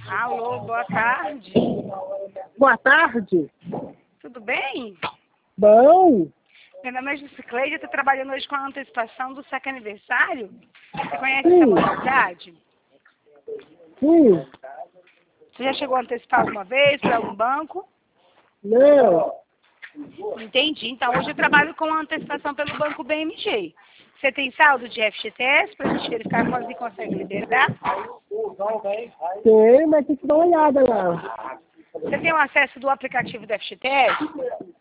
Alô, boa tarde. Boa tarde. Tudo bem? Bom. Meu nome é Jusicleide, eu estou trabalhando hoje com a antecipação do saque aniversário. Você conhece Sim. essa modalidade? Sim. Você já chegou a antecipar alguma vez para algum banco? Não. Entendi. Então, hoje eu trabalho com a antecipação pelo Banco BMG. Você tem saldo de FGTS para a gente verificar quando você consegue liberar? Tem, mas tem que dar uma olhada lá. Você tem o acesso do aplicativo do FGTS?